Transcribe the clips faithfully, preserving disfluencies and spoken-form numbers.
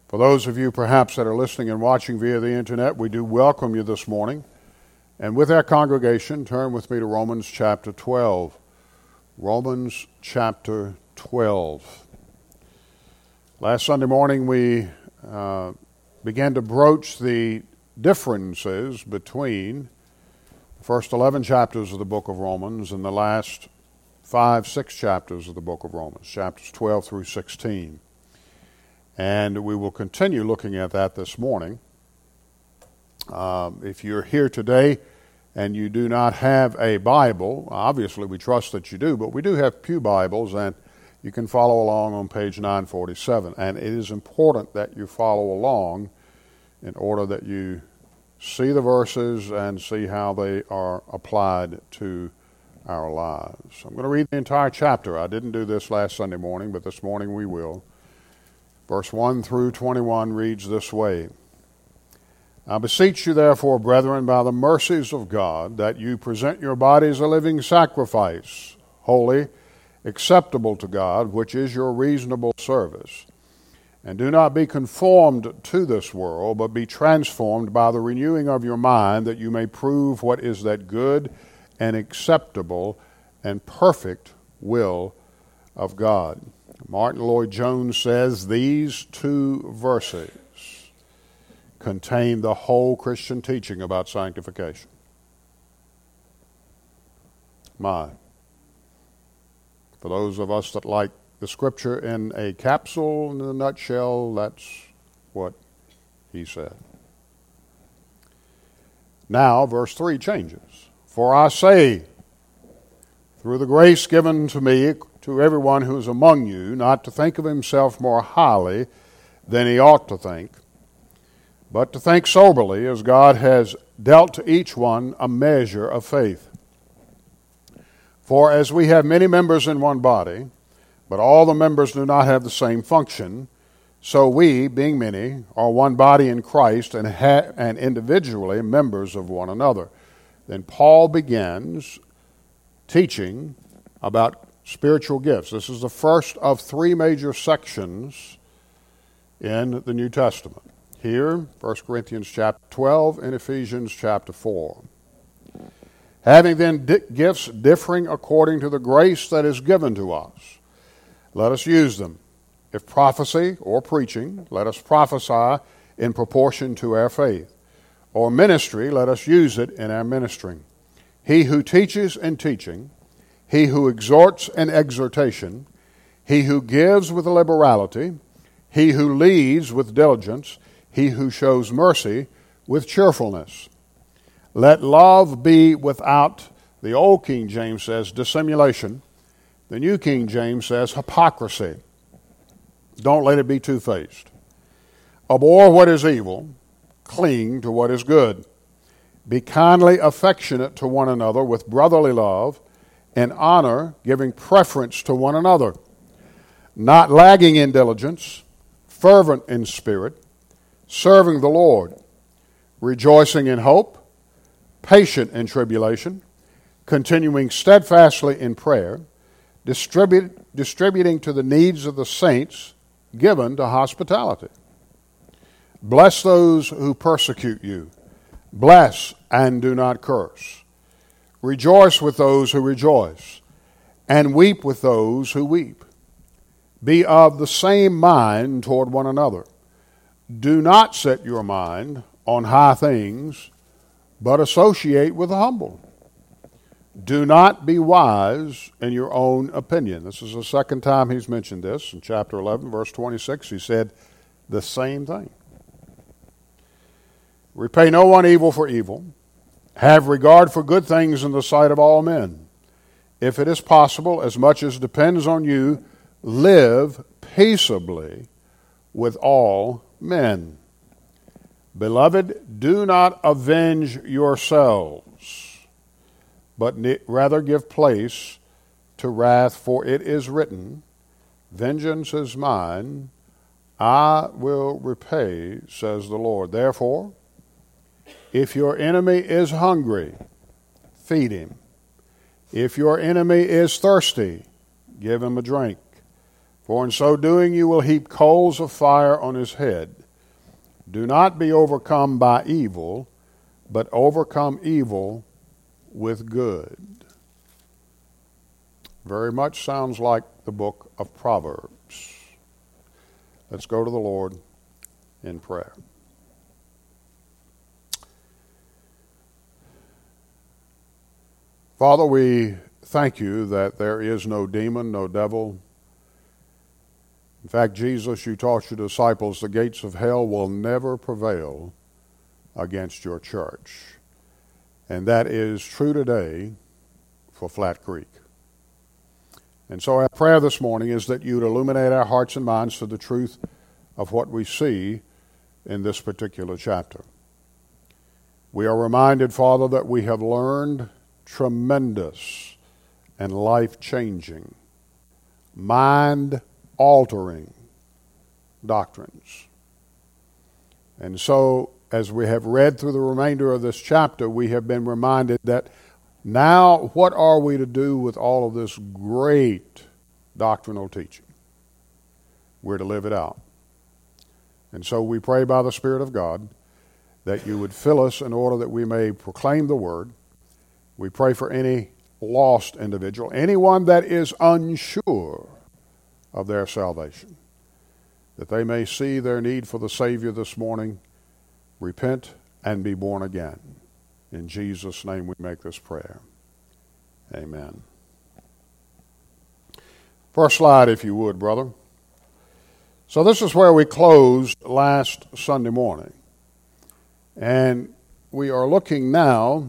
For those of you perhaps that are listening and watching via the internet, we do welcome you this morning. And with our congregation, turn with me to Romans chapter twelve. Romans chapter twelve. Last Sunday morning we uh, began to broach the differences between the first eleven chapters of the book of Romans and the last five, six chapters of the book of Romans, chapters twelve through sixteen. And we will continue looking at that this morning. Um, if you're here today and you do not have a Bible, obviously we trust that you do, but we do have pew Bibles, and you can follow along on page nine forty-seven. And it is important that you follow along in order that you see the verses and see how they are applied to our lives. I'm going to read the entire chapter. I didn't do this last Sunday morning, but this morning we will. Verse one through twenty-one reads this way. I beseech you therefore, brethren, by the mercies of God, that you present your bodies a living sacrifice, holy, acceptable to God, which is your reasonable service. And do not be conformed to this world, but be transformed by the renewing of your mind, that you may prove what is that good and acceptable and perfect will of God. Martin Lloyd-Jones says these two verses contain the whole Christian teaching about sanctification. My. For those of us that like the Scripture in a capsule, in a nutshell, that's what he said. Now, verse three changes. For I say, through the grace given to me, to everyone who is among you, not to think of himself more highly than he ought to think, but to think soberly, as God has dealt to each one a measure of faith. For as we have many members in one body, but all the members do not have the same function, so we, being many, are one body in Christ and, ha- and individually members of one another. Then Paul begins teaching about spiritual gifts. This is the first of three major sections in the New Testament. Here, First Corinthians chapter twelve and Ephesians chapter four. Having then di- gifts differing according to the grace that is given to us, let us use them. If prophecy or preaching, let us prophesy in proportion to our faith. Or ministry, let us use it in our ministering. He who teaches in teaching, he who exhorts in exhortation, he who gives with liberality, he who leads with diligence, he who shows mercy with cheerfulness. Let love be without, the old King James says, dissimulation. The New King James says hypocrisy. Don't let it be two-faced. Abhor what is evil, cling to what is good. Be kindly affectionate to one another with brotherly love, and honor, giving preference to one another, not lagging in diligence, fervent in spirit, serving the Lord, rejoicing in hope, patient in tribulation, continuing steadfastly in prayer, distribute, distributing to the needs of the saints, given to hospitality. Bless those who persecute you. Bless and do not curse. Rejoice with those who rejoice, and weep with those who weep. Be of the same mind toward one another. Do not set your mind on high things, but associate with the humble. Do not be wise in your own opinion. This is the second time he's mentioned this. In chapter eleven, verse twenty-six, he said the same thing. Repay no one evil for evil. Have regard for good things in the sight of all men. If it is possible, as much as depends on you, live peaceably with all men. Beloved, do not avenge yourselves, but rather give place to wrath, for it is written, vengeance is mine, I will repay, says the Lord. Therefore, if your enemy is hungry, feed him. If your enemy is thirsty, give him a drink. For in so doing you will heap coals of fire on his head. Do not be overcome by evil, but overcome evil with good. Very much sounds like the book of Proverbs. Let's go to the Lord in prayer. Father, we thank you that there is no demon, no devil. In fact, Jesus, you taught your disciples the gates of hell will never prevail against your church. And that is true today for Flat Creek. And so our prayer this morning is that you'd illuminate our hearts and minds to the truth of what we see in this particular chapter. We are reminded, Father, that we have learned tremendous and life-changing, mind-altering doctrines. And so, as we have read through the remainder of this chapter, we have been reminded that now what are we to do with all of this great doctrinal teaching? We're to live it out. And so we pray by the Spirit of God that you would fill us in order that we may proclaim the word. We pray for any lost individual, anyone that is unsure of their salvation, that they may see their need for the Savior this morning, repent, and be born again. In Jesus' name we make this prayer. Amen. First slide, if you would, brother. So this is where we closed last Sunday morning. And we are looking now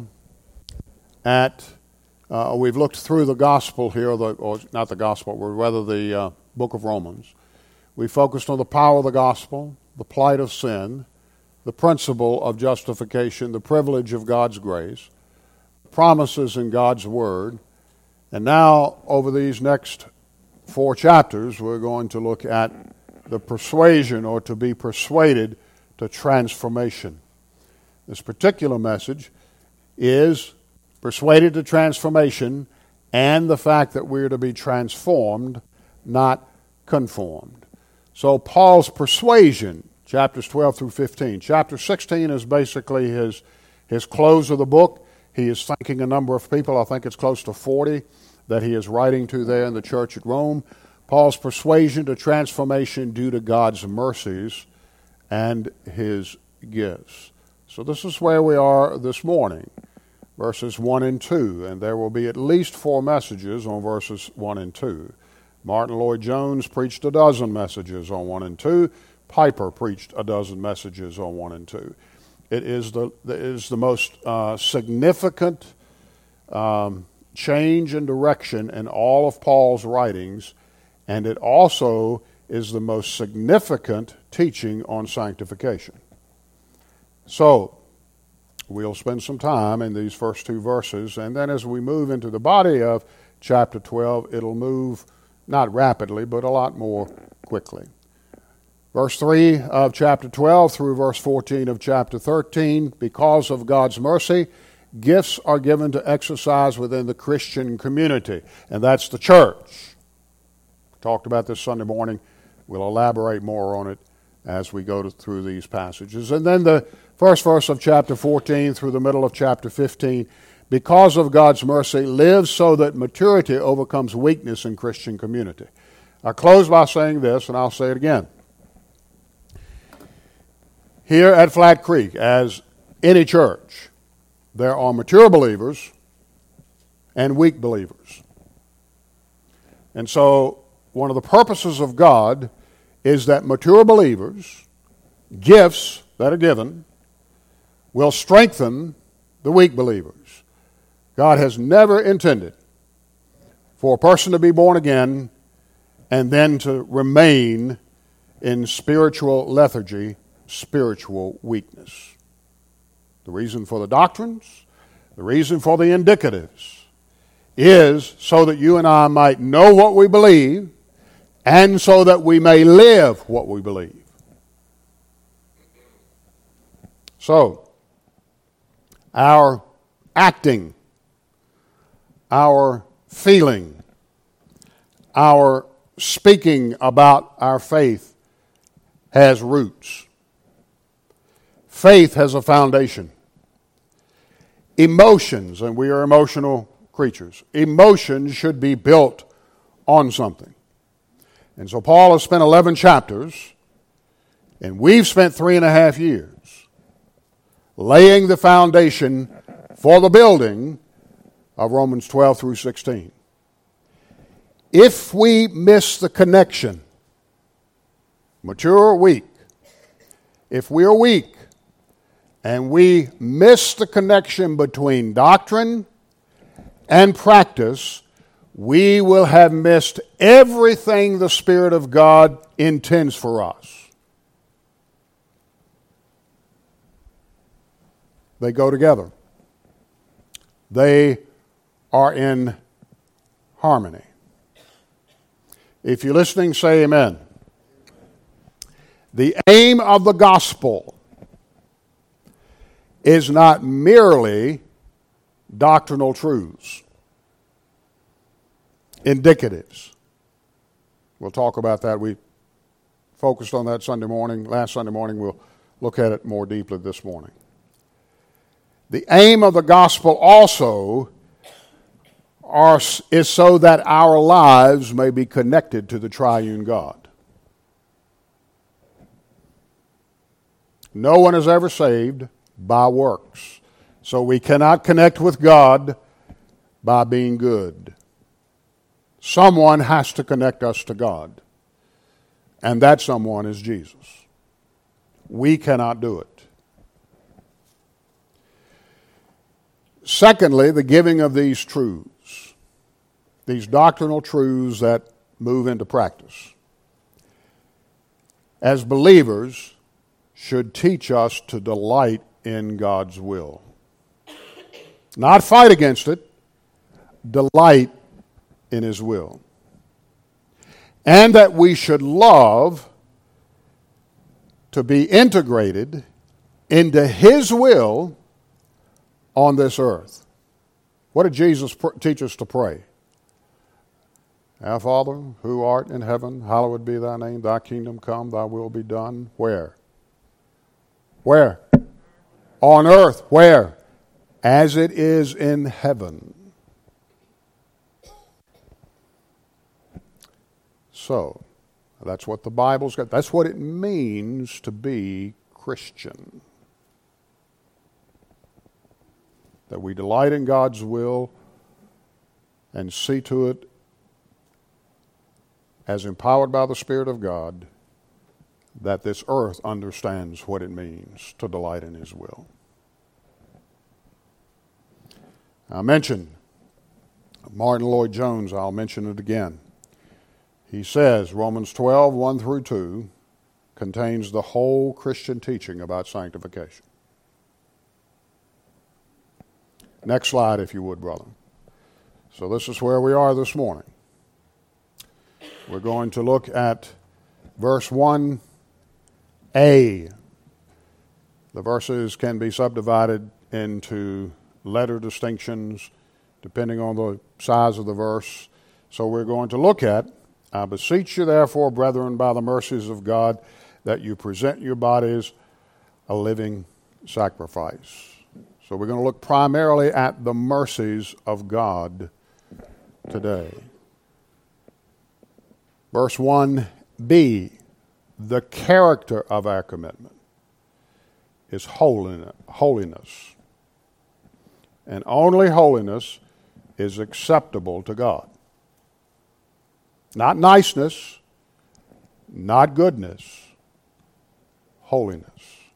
at, uh, we've looked through the gospel here, the, or not the gospel, but rather the uh, book of Romans. We focused on the power of the gospel, the plight of sin, the principle of justification, the privilege of God's grace, promises in God's word. And now, over these next four chapters, we're going to look at the persuasion, or to be persuaded to transformation. This particular message is persuaded to transformation and the fact that we're to be transformed, not conformed. So Paul's persuasion, chapters twelve through fifteen. Chapter sixteen is basically his, his close of the book. He is thanking a number of people, I think it's close to forty, that he is writing to there in the church at Rome. Paul's persuasion to transformation due to God's mercies and his gifts. So this is where we are this morning, verses one and two, and there will be at least four messages on verses one and two. Martin Lloyd-Jones preached a dozen messages on one and two. Piper preached a dozen messages on one and two. It is the, it is the most uh, significant um, change in direction in all of Paul's writings, and it also is the most significant teaching on sanctification. So, we'll spend some time in these first two verses, and then as we move into the body of chapter twelve, it'll move not rapidly, but a lot more quickly. Verse three of chapter twelve through verse fourteen of chapter thirteen, because of God's mercy, gifts are given to exercise within the Christian community, and that's the church. We talked about this Sunday morning. We'll elaborate more on it as we go to, through these passages. And then the first verse of chapter fourteen through the middle of chapter fifteen, because of God's mercy, live so that maturity overcomes weakness in Christian community. I close by saying this, and I'll say it again. Here at Flat Creek, as any church, there are mature believers and weak believers. And so one of the purposes of God is that mature believers, gifts that are given, will strengthen the weak believers. God has never intended for a person to be born again and then to remain in spiritual lethargy, spiritual weakness. The reason for the doctrines, the reason for the indicatives, is so that you and I might know what we believe and so that we may live what we believe. So, our acting, our feeling, our speaking about our faith has roots. Faith has a foundation. Emotions, and we are emotional creatures, emotions should be built on something. And so Paul has spent eleven chapters, and we've spent three and a half years laying the foundation for the building of Romans twelve through sixteen. If we miss the connection, mature or weak, if we are weak and we miss the connection between doctrine and practice, we will have missed everything the Spirit of God intends for us. They go together. They are in harmony. If you're listening, say amen. The aim of the gospel is not merely doctrinal truths, indicatives. We'll talk about that. We focused on that Sunday morning, last Sunday morning. We'll look at it more deeply this morning. The aim of the gospel also are, is so that our lives may be connected to the triune God. No one is ever saved by works. So we cannot connect with God by being good. Someone has to connect us to God. And that someone is Jesus. We cannot do it. Secondly, the giving of these truths, these doctrinal truths that move into practice, as believers, should teach us to delight in God's will. Not fight against it, delight in His will. And that we should love to be integrated into His will on this earth. What did Jesus pr- teach us to pray? Our Father, who art in heaven, hallowed be thy name. Thy kingdom come, thy will be done. Where? Where? On earth. Where? As it is in heaven. So, that's what the Bible's got. That's what it means to be Christian. That we delight in God's will and see to it, as empowered by the Spirit of God, that this earth understands what it means to delight in His will. I mentioned Martin Lloyd-Jones. I'll mention it again. He says Romans twelve, one through two contains the whole Christian teaching about sanctification. Next slide, if you would, brother. So this is where we are this morning. We're going to look at verse one A. The verses can be subdivided into letter distinctions depending on the size of the verse. So we're going to look at, I beseech you therefore, brethren, by the mercies of God, that you present your bodies a living sacrifice. So we're going to look primarily at the mercies of God today. Verse one B, the character of our commitment is holiness. And only holiness is acceptable to God. Not niceness, not goodness, holiness.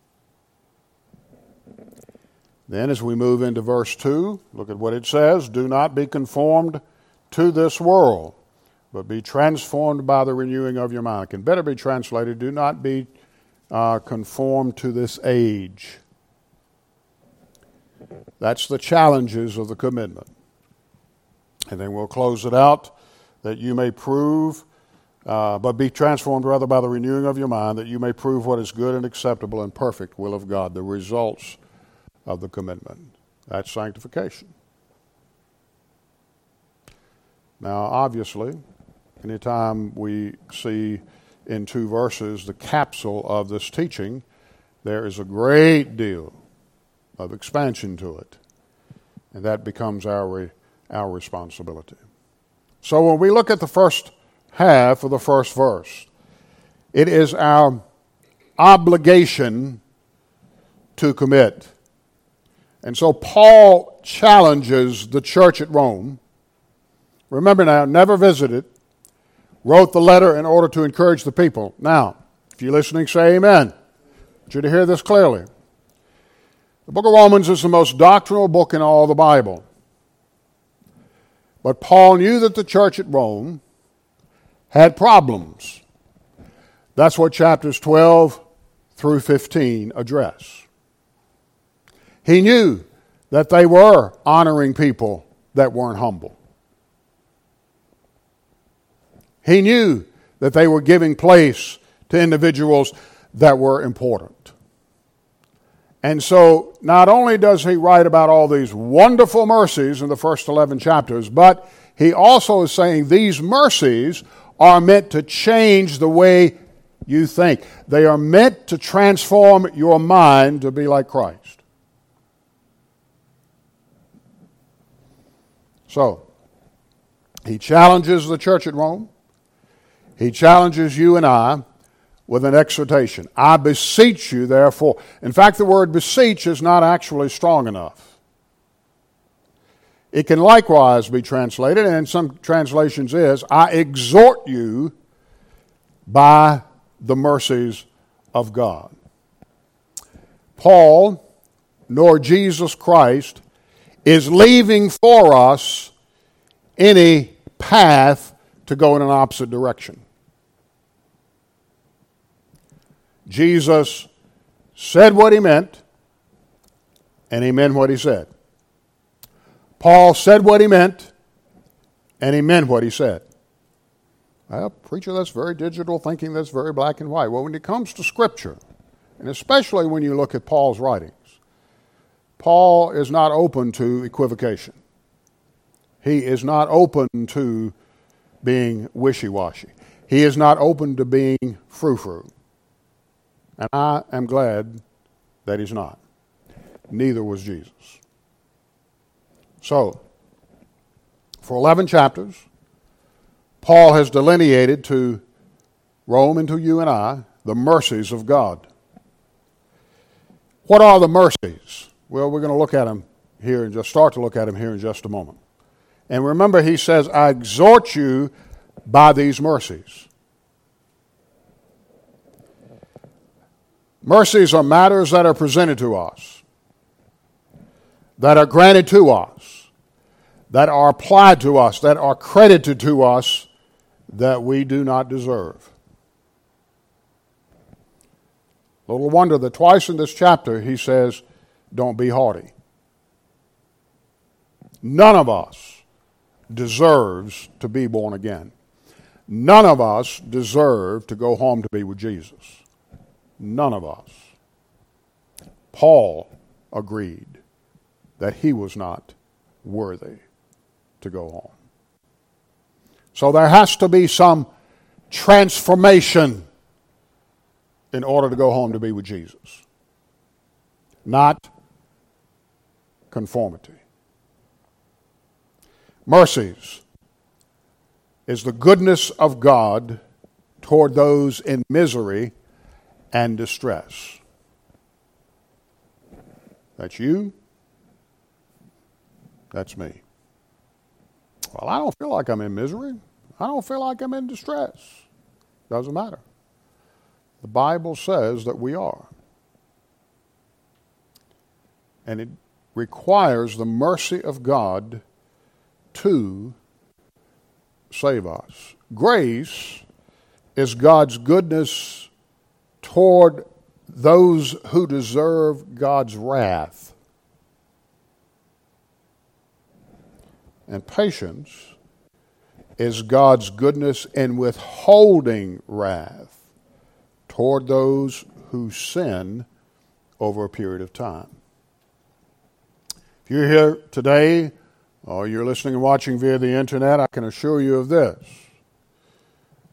Then as we move into verse two, look at what it says. Do not be conformed to this world, but be transformed by the renewing of your mind. It can better be translated, do not be uh, conformed to this age. That's the challenges of the commitment. And then we'll close it out, that you may prove, uh, but be transformed rather by the renewing of your mind, that you may prove what is good and acceptable and perfect will of God, the results of the commitment. That's sanctification. Now, obviously, Anytime we see in two verses the capsule of this teaching, there is a great deal of expansion to it. And that becomes our, our responsibility. So when we look at the first half of the first verse, it is our obligation to commit. And so Paul challenges the church at Rome. Remember now, never visited, wrote the letter in order to encourage the people. Now, if you're listening, say amen. I want you to hear this clearly. The book of Romans is the most doctrinal book in all the Bible. But Paul knew that the church at Rome had problems. That's what chapters twelve through fifteen address. He knew that they were honoring people that weren't humble. He knew that they were giving place to individuals that were important. And so not only does he write about all these wonderful mercies in the first eleven chapters, but he also is saying these mercies are meant to change the way you think. They are meant to transform your mind to be like Christ. So, he challenges the church at Rome. He challenges you and I with an exhortation. I beseech you, therefore. In fact, the word beseech is not actually strong enough. It can likewise be translated, and in some translations is, I exhort you by the mercies of God. Paul, nor Jesus Christ, is leaving for us any path to go in an opposite direction. Jesus said what he meant, and he meant what he said. Paul said what he meant, and he meant what he said. Well, preacher, that's very digital thinking, that's very black and white. Well, when it comes to Scripture, and especially when you look at Paul's writings, Paul is not open to equivocation. He is not open to being wishy-washy. He is not open to being frou-frou. And I am glad that he's not. Neither was Jesus. So, for eleven chapters, Paul has delineated to Rome and to you and I the mercies of God. What are the mercies? Well, we're going to look at them here and just start to look at them here in just a moment. And remember, he says, I exhort you by these mercies. Mercies are matters that are presented to us, that are granted to us, that are applied to us, that are credited to us, that we do not deserve. Little wonder that twice in this chapter he says, don't be haughty. None of us deserves to be born again. None of us deserve to go home to be with Jesus. None of us. Paul agreed that he was not worthy to go home. So there has to be some transformation in order to go home to be with Jesus. Not conformity. Mercies is the goodness of God toward those in misery and distress. That's you. That's me. Well, I don't feel like I'm in misery. I don't feel like I'm in distress. Doesn't matter. The Bible says that we are. And it requires the mercy of God to save us. Grace is God's goodness toward those who deserve God's wrath. And patience is God's goodness in withholding wrath toward those who sin over a period of time. If you're here today, or you're listening and watching via the internet, I can assure you of this.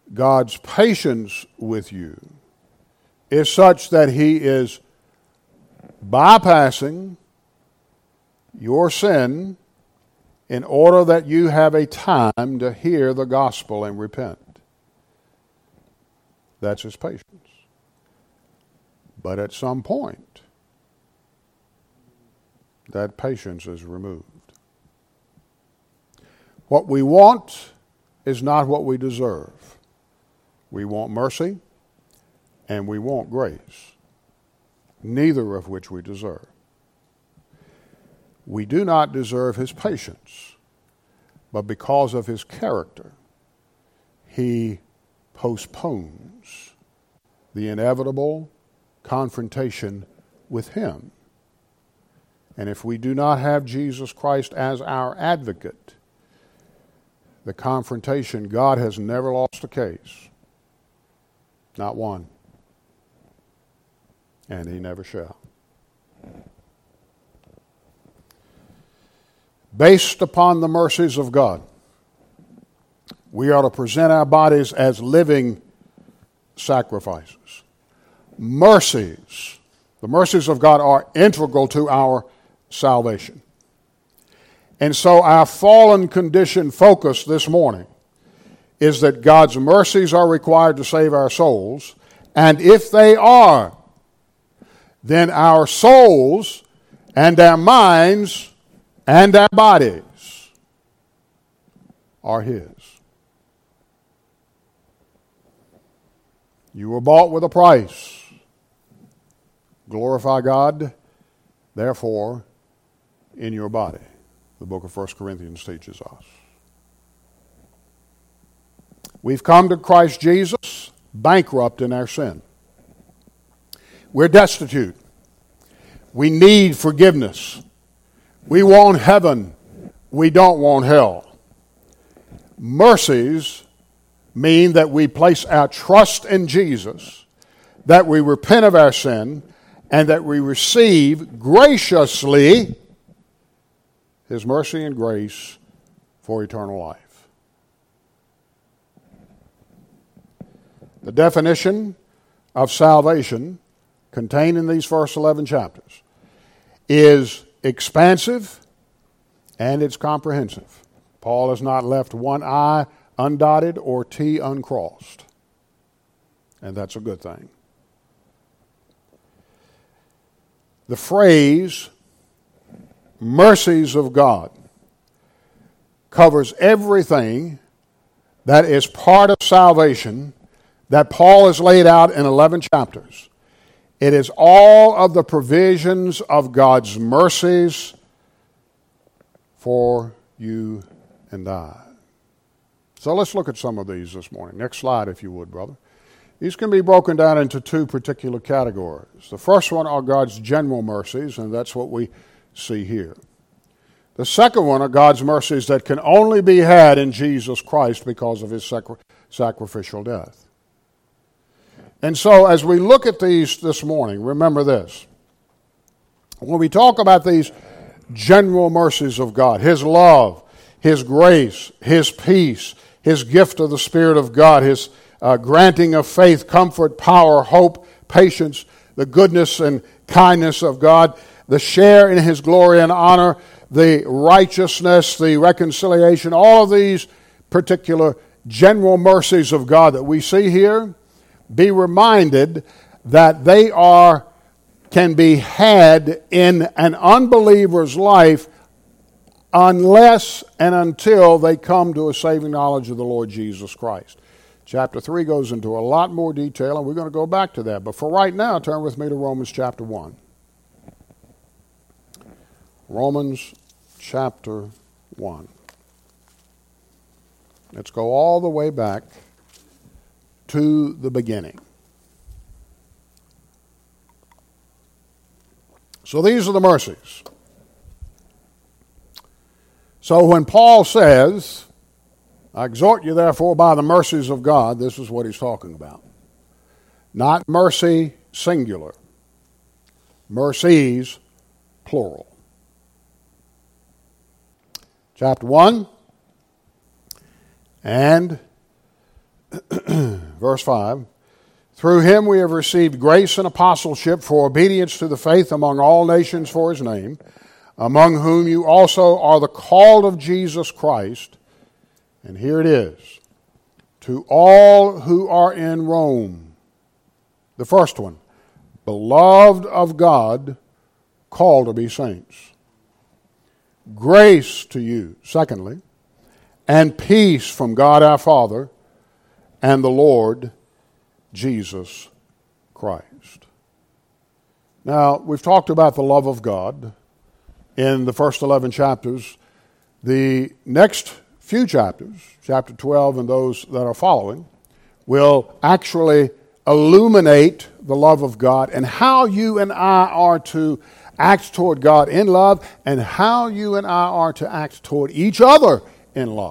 God's patience with you is such that He is bypassing your sin in order that you have a time to hear the gospel and repent. That's His patience. But at some point, that patience is removed. What we want is not what we deserve. We want mercy and we want grace, neither of which we deserve. We do not deserve His patience, but because of His character, He postpones the inevitable confrontation with Him. And if we do not have Jesus Christ as our advocate, the confrontation, God has never lost a case. Not one. And He never shall. Based upon the mercies of God, we are to present our bodies as living sacrifices. Mercies, the mercies of God are integral to our salvation. And so our fallen condition focus this morning is that God's mercies are required to save our souls, and if they are, then our souls and our minds and our bodies are His. You were bought with a price. Glorify God, therefore, in your body. The book of First Corinthians teaches us. We've come to Christ Jesus bankrupt in our sin. We're destitute. We need forgiveness. We want heaven. We don't want hell. Mercies mean that we place our trust in Jesus, that we repent of our sin, and that we receive graciously His mercy and grace for eternal life. The definition of salvation contained in these first eleven chapters is expansive and it's comprehensive. Paul has not left one I undotted or T uncrossed. And that's a good thing. The phrase mercies of God covers everything that is part of salvation that Paul has laid out in eleven chapters. It is all of the provisions of God's mercies for you and I. So let's look at some of these this morning. Next slide, if you would, brother. These can be broken down into two particular categories. The first one are God's general mercies, and that's what we see here. The second one are God's mercies that can only be had in Jesus Christ because of His sacri- sacrificial death. And so as we look at these this morning, remember this. When we talk about these general mercies of God, His love, His grace, His peace, His gift of the Spirit of God, His uh, granting of faith, comfort, power, hope, patience, the goodness and kindness of God, the share in His glory and honor, the righteousness, the reconciliation, all of these particular general mercies of God that we see here, be reminded that they are can be had in an unbeliever's life unless and until they come to a saving knowledge of the Lord Jesus Christ. Chapter three goes into a lot more detail, and we're going to go back to that. But for right now, turn with me to Romans chapter one. Romans chapter one. Let's go all the way back to the beginning. So these are the mercies. So when Paul says, I exhort you therefore by the mercies of God, this is what he's talking about. Not mercy singular. Mercies plural. Chapter one. And Verse five. Through him we have received grace and apostleship for obedience to the faith among all nations for his name, among whom you also are the called of Jesus Christ. And here it is. To all who are in Rome. The first one. Beloved of God, called to be saints. Grace to you, secondly, and peace from God our Father and the Lord Jesus Christ. Now, we've talked about the love of God in the first eleven chapters. The next few chapters, chapter twelve and those that are following, will actually illuminate the love of God and how you and I are to act toward God in love and how you and I are to act toward each other in love.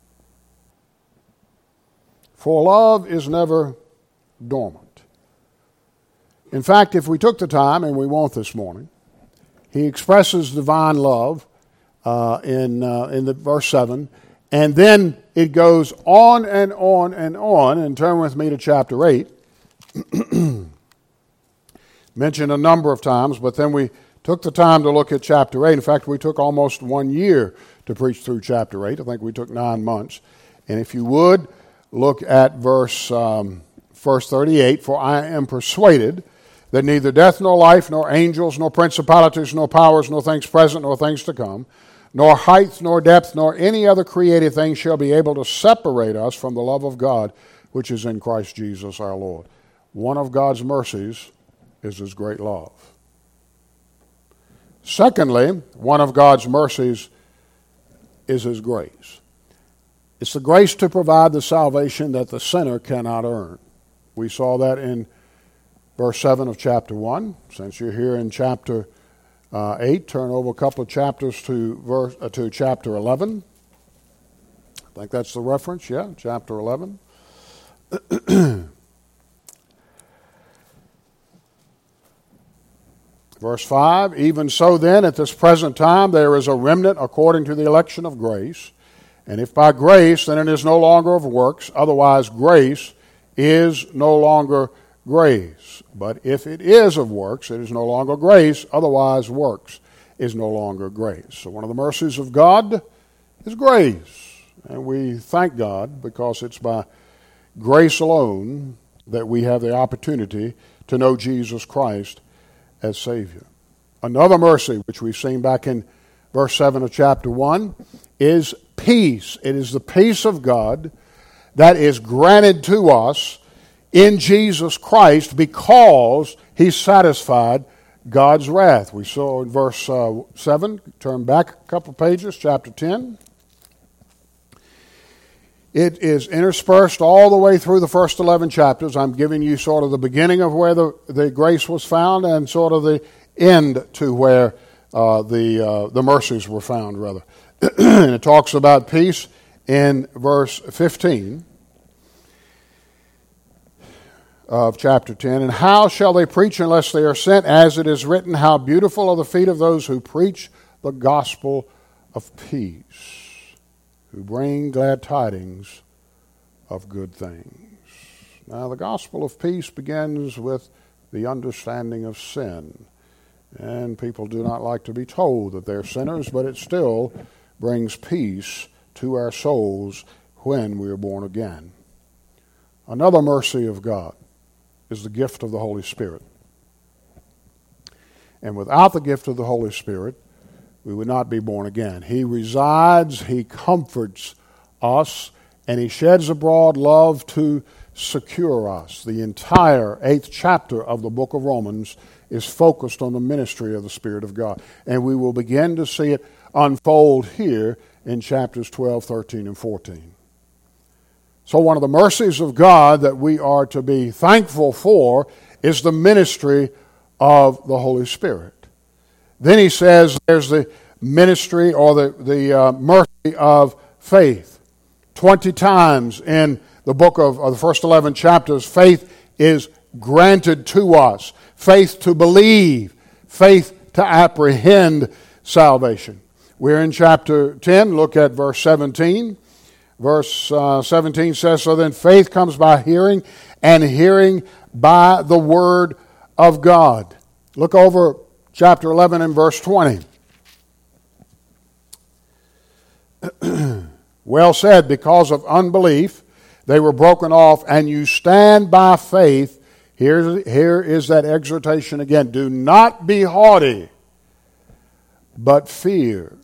For love is never dormant. In fact, if we took the time, and we won't this morning, he expresses divine love uh, in uh, in the verse seven, and then it goes on and on and on. And turn with me to chapter eight. Mentioned a number of times, but then we took the time to look at chapter eight. In fact, we took almost one year to preach through chapter eight. I think we took nine months. And if you would, look at verse um, verse thirty-eight. For I am persuaded that neither death nor life, nor angels, nor principalities, nor powers, nor things present, nor things to come, nor height, nor depth, nor any other created thing shall be able to separate us from the love of God, which is in Christ Jesus our Lord. One of God's mercies is his great love. Secondly, one of God's mercies is his grace. It's the grace to provide the salvation that the sinner cannot earn. We saw that in verse seven of chapter one. Since you're here in chapter uh, eight, turn over a couple of chapters to verse uh, to chapter eleven. I think that's the reference, yeah, chapter eleven. Verse five, even so then, at this present time, there is a remnant according to the election of grace. And if by grace, then it is no longer of works. Otherwise, grace is no longer grace. But if it is of works, it is no longer grace. Otherwise, works is no longer grace. So one of the mercies of God is grace. And we thank God because it's by grace alone that we have the opportunity to know Jesus Christ as Savior. Another mercy, which we've seen back in verse seven of chapter one, is peace. It is the peace of God that is granted to us in Jesus Christ because he satisfied God's wrath. We saw in verse uh, seven, turn back a couple pages, chapter ten. It is interspersed all the way through the first eleven chapters. I'm giving you sort of the beginning of where the, the grace was found and sort of the end to where uh, the uh, the mercies were found, rather. And it talks about peace in verse fifteen of chapter ten. And how shall they preach unless they are sent? As it is written, how beautiful are the feet of those who preach the gospel of peace, who bring glad tidings of good things. Now, the gospel of peace begins with the understanding of sin. And people do not like to be told that they're sinners, but it still brings peace to our souls when we are born again. Another mercy of God is the gift of the Holy Spirit. And without the gift of the Holy Spirit, we would not be born again. He resides, he comforts us, and he sheds abroad love to secure us. The entire eighth chapter of the book of Romans is focused on the ministry of the Spirit of God. And we will begin to see it unfold here in chapters twelve, thirteen, and fourteen. So one of the mercies of God that we are to be thankful for is the ministry of the Holy Spirit. Then he says there's the ministry or the, the uh, mercy of faith. Twenty times in the book of, of the first eleven chapters, faith is granted to us. Faith to believe. Faith to apprehend salvation. We're in chapter ten. Look at verse seventeen. verse uh, seventeen says, so then faith comes by hearing, and hearing by the word of God. Look over chapter eleven and verse twenty. Well said, because of unbelief they were broken off, and you stand by faith. Here, here is that exhortation again. Do not be haughty, but fear.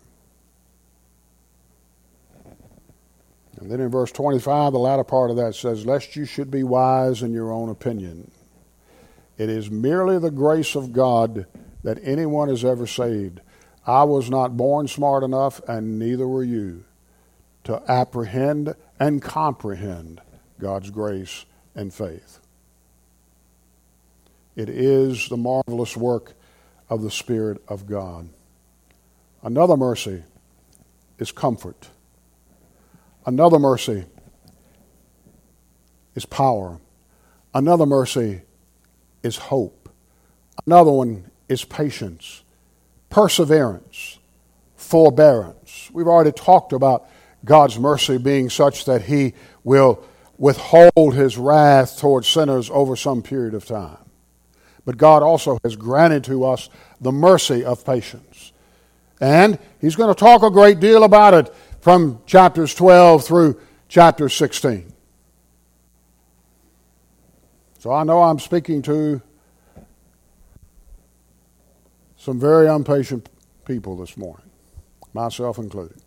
And then in verse twenty-five, the latter part of that says, lest you should be wise in your own opinion. It is merely the grace of God that anyone is ever saved. I was not born smart enough, and neither were you, to apprehend and comprehend God's grace and faith. It is the marvelous work of the Spirit of God. Another mercy is comfort. Another mercy is power. Another mercy is hope. Another one is patience, perseverance, forbearance. We've already talked about God's mercy being such that He will withhold His wrath towards sinners over some period of time. But God also has granted to us the mercy of patience. And He's going to talk a great deal about it from chapters twelve through chapter sixteen. So I know I'm speaking to some very impatient people this morning, myself included.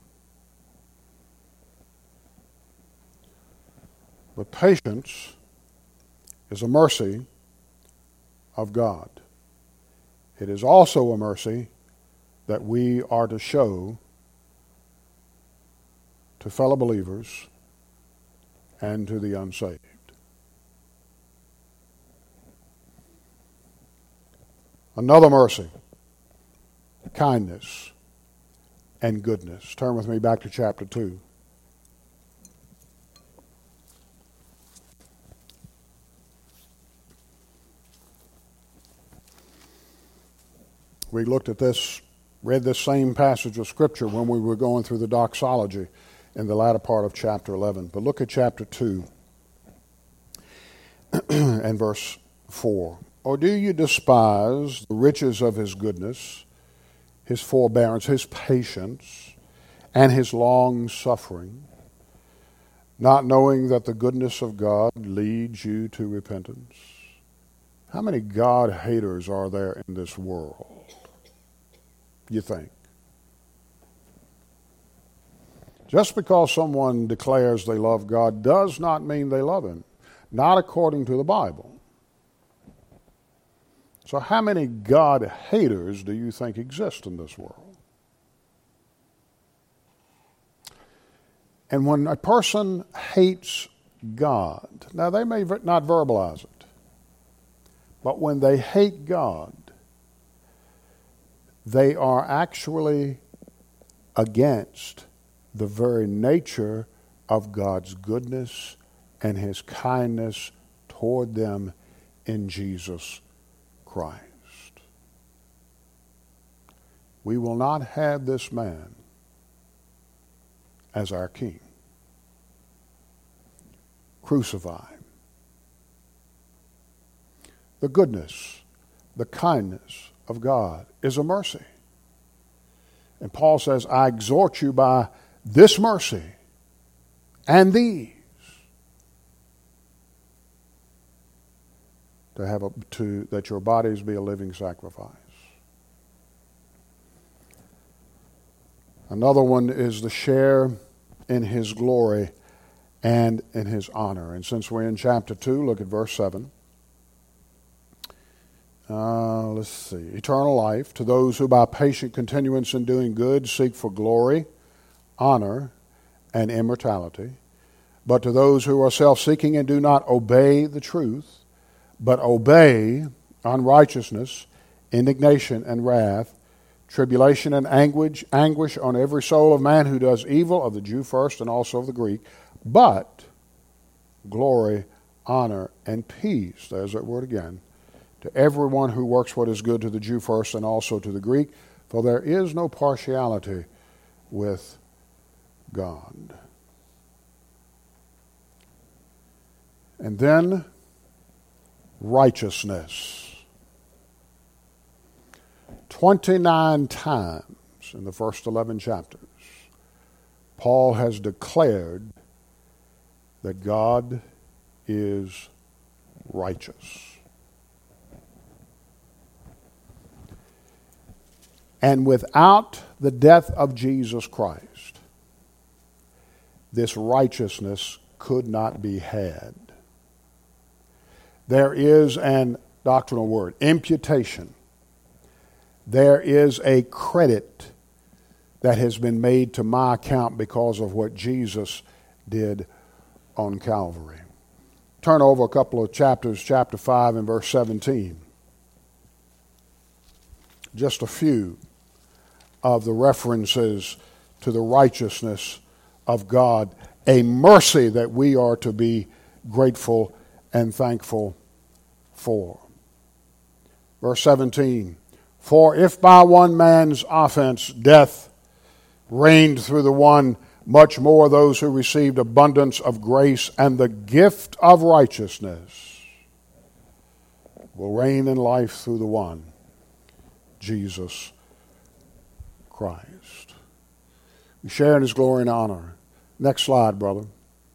But patience is a mercy of God. It is also a mercy that we are to show to fellow believers and to the unsaved. Another mercy, kindness and goodness. Turn with me back to chapter two. We looked at this, read this same passage of Scripture when we were going through the doxology in the latter part of chapter eleven. But look at chapter two and verse four. Or do you despise the riches of His goodness, His forbearance, His patience, and His long suffering, not knowing that the goodness of God leads you to repentance? How many God haters are there in this world, you think? Just because someone declares they love God does not mean they love Him, not according to the Bible. So how many God haters do you think exist in this world? And when a person hates God, now they may not verbalize it, but when they hate God, they are actually against the very nature of God's goodness and His kindness toward them in Jesus Christ. We will not have this man as our king. Crucify him. The goodness, the kindness of God is a mercy. And Paul says, I exhort you by this mercy and these to have a, to that your bodies be a living sacrifice. Another one is the share in His glory and in His honor. And since we're in chapter two, look at verse seven. Uh, let's see. Eternal life to those who by patient continuance in doing good seek for glory, honor, and immortality. But to those who are self-seeking and do not obey the truth, but obey unrighteousness, indignation and wrath, tribulation and anguish, anguish on every soul of man who does evil, of the Jew first and also of the Greek, but glory, honor, and peace, there's that word again, to everyone who works what is good, to the Jew first and also to the Greek, for there is no partiality with God. And then righteousness. Twenty-nine times in the first eleven chapters, Paul has declared that God is righteous. And without the death of Jesus Christ, this righteousness could not be had. There is an doctrinal word, imputation. There is a credit that has been made to my account because of what Jesus did on Calvary. Turn over a couple of chapters, chapter five and verse seventeen. Just a few of the references to the righteousness of God, a mercy that we are to be grateful and thankful for. Verse seventeen, for if by one man's offense death reigned through the one, much more those who received abundance of grace and the gift of righteousness will reign in life through the one, Jesus Christ. We share in his glory and honor. Next slide, brother.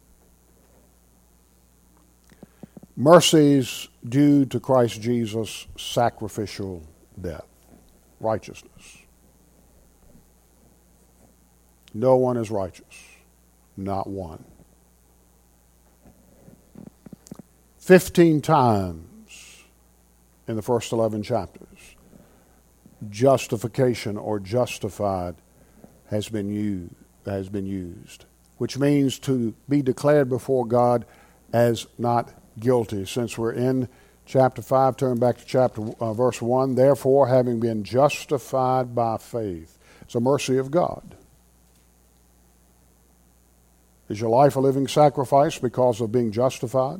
Mercies due to Christ Jesus' sacrificial death. Righteousness. No one is righteous. Not one. Fifteen times in the first eleven chapters, justification or justified has been used, has been used, which means to be declared before God as not guilty. Since we're in chapter five, turn back to chapter uh, verse one. Therefore, having been justified by faith. It's a mercy of God. Is your life a living sacrifice because of being justified?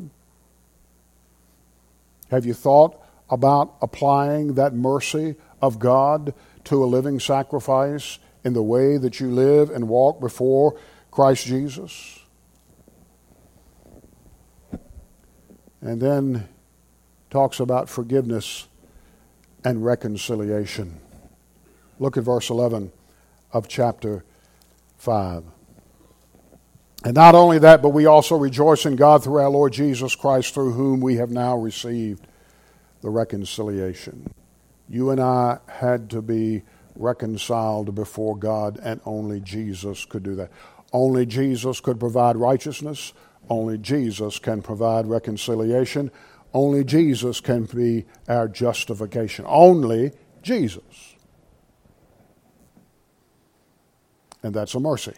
Have you thought about applying that mercy of God to a living sacrifice in the way that you live and walk before Christ Jesus? And then talks about forgiveness and reconciliation. Look at verse eleven of chapter five. And not only that, but we also rejoice in God through our Lord Jesus Christ, through whom we have now received the reconciliation. You and I had to be reconciled before God, and only Jesus could do that. Only Jesus could provide righteousness. Only Jesus can provide reconciliation. Only Jesus can be our justification. Only Jesus. And that's a mercy.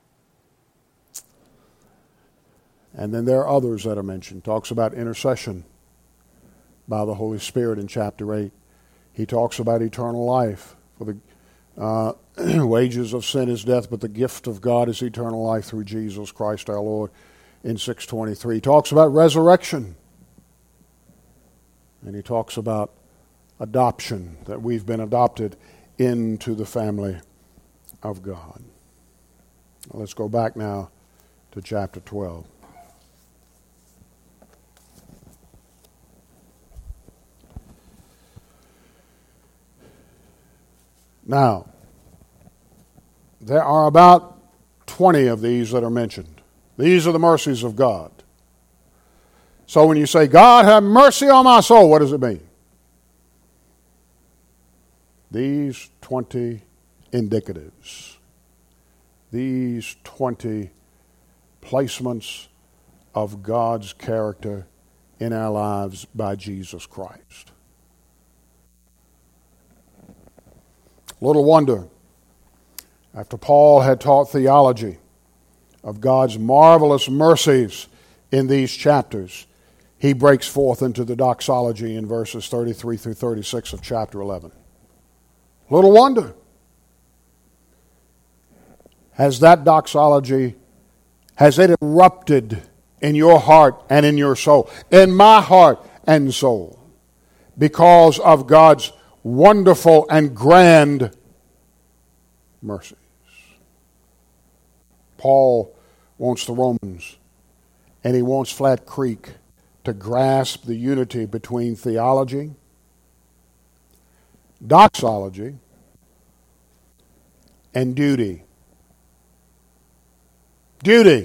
And then there are others that are mentioned. Talks about intercession by the Holy Spirit in chapter eight. He talks about eternal life. For the uh, wages of sin is death, but the gift of God is eternal life through Jesus Christ our Lord in six twenty-three. He talks about resurrection. And he talks about adoption, that we've been adopted into the family of God. Let's go back now to chapter twelve. Now, there are about twenty of these that are mentioned. These are the mercies of God. So when you say, God, have mercy on my soul, what does it mean? These twenty indicatives, these twenty placements of God's character in our lives by Jesus Christ. Little wonder, after Paul had taught theology of God's marvelous mercies in these chapters, he breaks forth into the doxology in verses thirty-three through thirty-six of chapter eleven. Little wonder. Has that doxology, has it erupted in your heart and in your soul, in my heart and soul, because of God's wonderful and grand mercies? Paul wants the Romans, and he wants Flat Creek to grasp the unity between theology, doxology, and duty. Duty.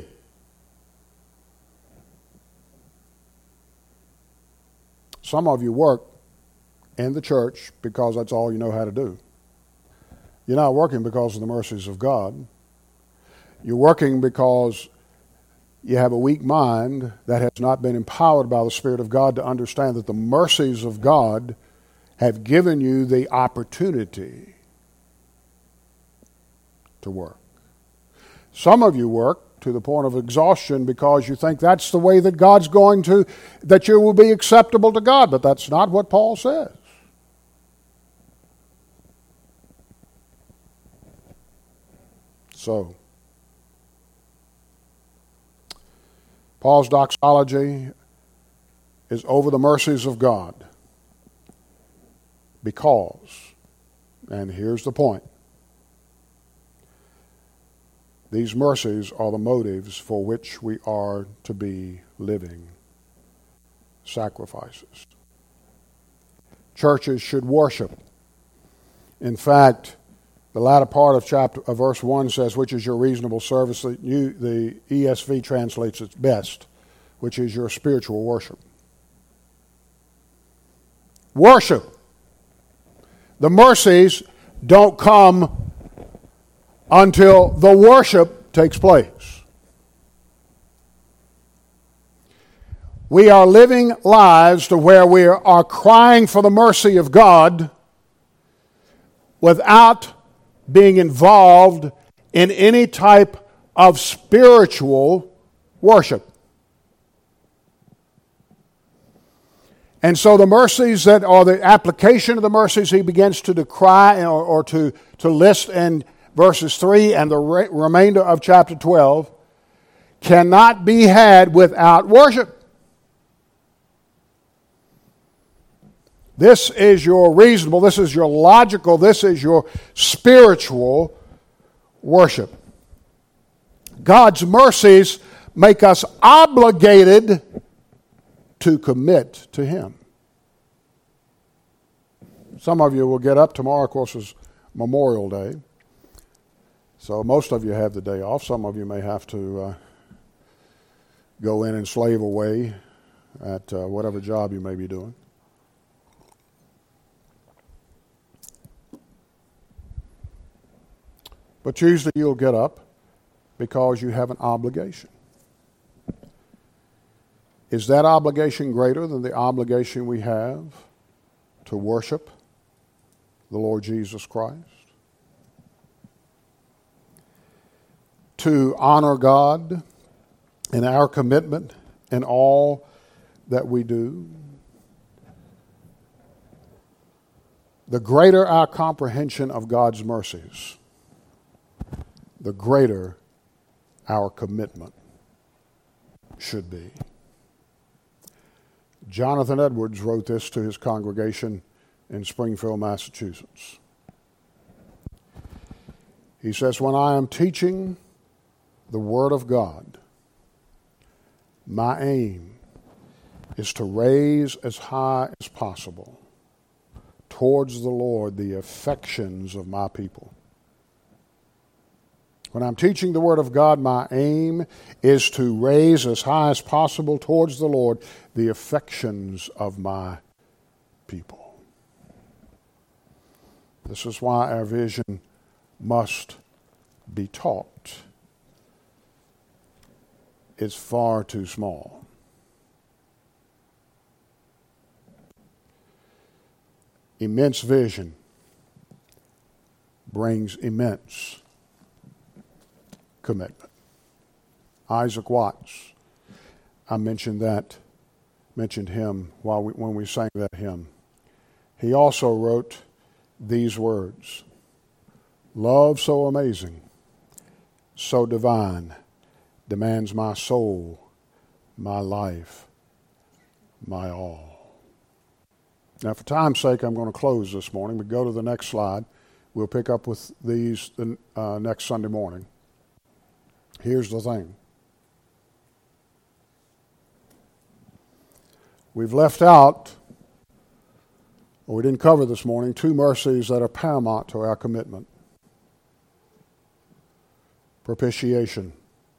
Some of you work in the church because that's all you know how to do. You're not working because of the mercies of God. You're working because you have a weak mind that has not been empowered by the Spirit of God to understand that the mercies of God have given you the opportunity to work. Some of you work to the point of exhaustion because you think that's the way that God's going to, that you will be acceptable to God, but that's not what Paul says. So, Paul's doxology is over the mercies of God because, and here's the point, these mercies are the motives for which we are to be living sacrifices. Churches should worship. In fact, the latter part of chapter of verse one says, which is your reasonable service. The, new, the E S V translates it best, which is your spiritual worship. Worship. The mercies don't come until the worship takes place. We are living lives to where we are crying for the mercy of God without being involved in any type of spiritual worship. And so the mercies that are the application of the mercies he begins to decry or, or to, to list in verses three and the re- remainder of chapter twelve cannot be had without worship. This is your reasonable, this is your logical, this is your spiritual worship. God's mercies make us obligated to commit to Him. Some of you will get up. Tomorrow, of course, is Memorial Day. So most of you have the day off. Some of you may have to uh, go in and slave away at uh, whatever job you may be doing. But Tuesday you'll get up because you have an obligation. Is that obligation greater than the obligation we have to worship the Lord Jesus Christ? To honor God in our commitment in all that we do? The greater our comprehension of God's mercies, the greater our commitment should be. Jonathan Edwards wrote this to his congregation in Springfield, Massachusetts. He says, when I am teaching the Word of God, my aim is to raise as high as possible towards the Lord the affections of my people. When I'm teaching the Word of God, my aim is to raise as high as possible towards the Lord the affections of my people. This is why our vision must be taught. It's far too small. Immense vision brings immense commitment. Isaac Watts, I mentioned that, mentioned him while we, when we sang that hymn. He also wrote these words: love so amazing, so divine, demands my soul, my life, my all. Now, for time's sake, I'm going to close this morning, but go to the next slide. We'll pick up with these the, uh, next Sunday morning. Here's the thing. We've left out, or we didn't cover this morning, two mercies that are paramount to our commitment. Propitiation.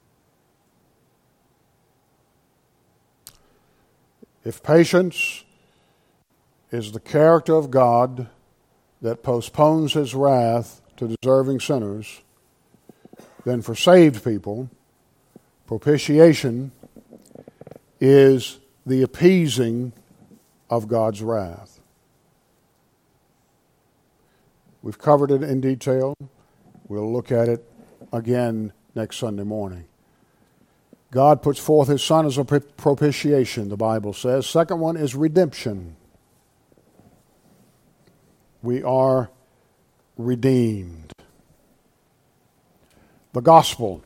If patience is the character of God that postpones his wrath to deserving sinners, then for saved people, propitiation is the appeasing of God's wrath. We've covered it in detail. We'll look at it again next Sunday morning. God puts forth his Son as a propitiation, the Bible says. Second one is redemption. We are redeemed. The gospel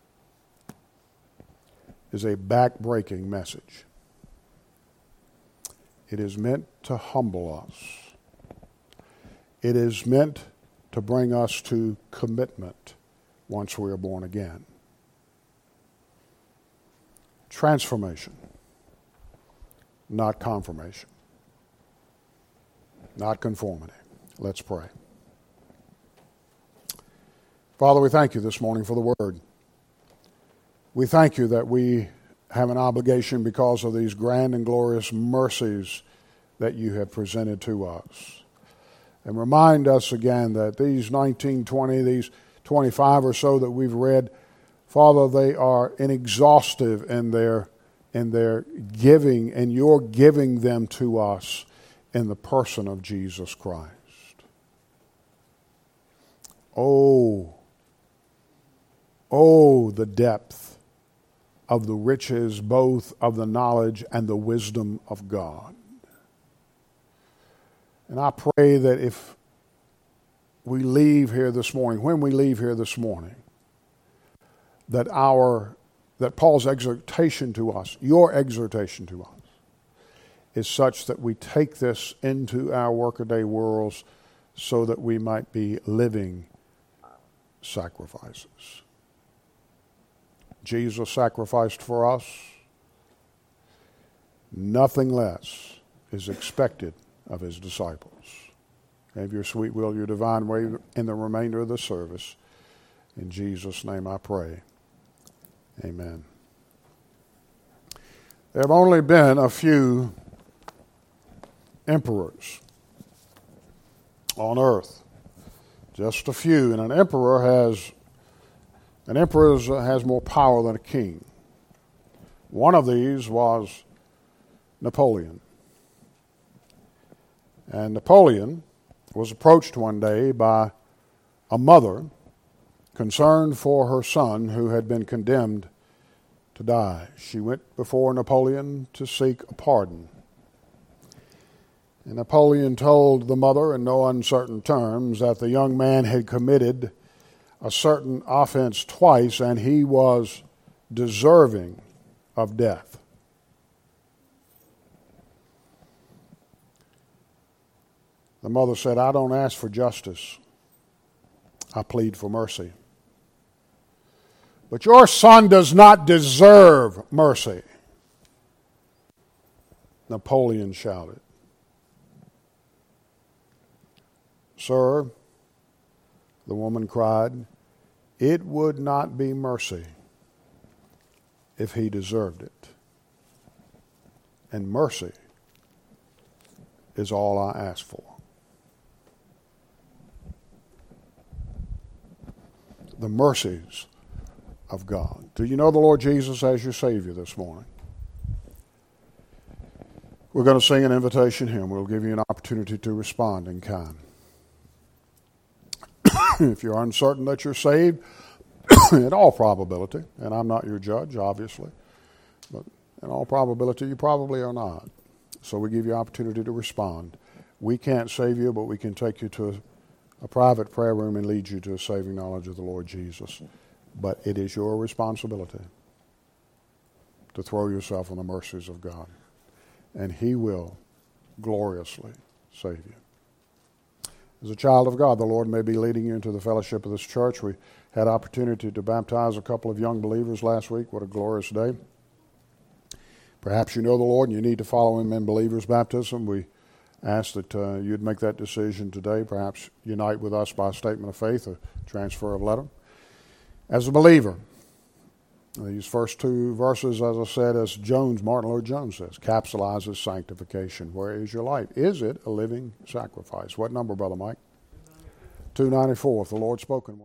is a back-breaking message. It is meant to humble us. It is meant to bring us to commitment once we are born again. Transformation, not confirmation, not conformity. Let's pray. Father, we thank you this morning for the word. We thank you that we have an obligation because of these grand and glorious mercies that you have presented to us. And remind us again that these nineteen, twenty, these twenty-five or so that we've read, Father, they are inexhaustive in their, in their giving, and you're giving them to us in the person of Jesus Christ. Oh, oh, the depth of the riches, both of the knowledge and the wisdom of God. And I pray that if we leave here this morning, when we leave here this morning, that our, that Paul's exhortation to us, your exhortation to us, is such that we take this into our workaday worlds so that we might be living sacrifices. Jesus sacrificed for us. Nothing less is expected of his disciples. Have your sweet will, your divine way in the remainder of the service. In Jesus' name I pray. Amen. There have only been a few emperors on earth. Just a few. And an emperor has an emperor has more power than a king. One of these was Napoleon. And Napoleon was approached one day by a mother concerned for her son who had been condemned to die. She went before Napoleon to seek a pardon. And Napoleon told the mother in no uncertain terms that the young man had committed a certain offense twice and he was deserving of death. The mother said, I don't ask for justice. I plead for mercy. But your son does not deserve mercy. Napoleon shouted. Sir, the woman cried, it would not be mercy if he deserved it. And mercy is all I ask for. The mercies of God. Do you know the Lord Jesus as your Savior this morning? We're going to sing an invitation hymn. We'll give you an opportunity to respond in kind. If you're uncertain that you're saved, in all probability, and I'm not your judge, obviously, but in all probability, you probably are not. So we give you opportunity to respond. We can't save you, but we can take you to a, a private prayer room and lead you to a saving knowledge of the Lord Jesus. But it is your responsibility to throw yourself on the mercies of God, and he will gloriously save you. As a child of God, the Lord may be leading you into the fellowship of this church. We had opportunity to baptize a couple of young believers last week. What a glorious day. Perhaps you know the Lord and you need to follow Him in believer's baptism. We ask that uh, you'd make that decision today. Perhaps unite with us by a statement of faith, a transfer of letter. As a believer, these first two verses, as I said, as Jones, Martin Lloyd Jones says, capsulizes sanctification. Where is your life? Is it a living sacrifice? What number, Brother Mike? two ninety-four, if the Lord's spoken.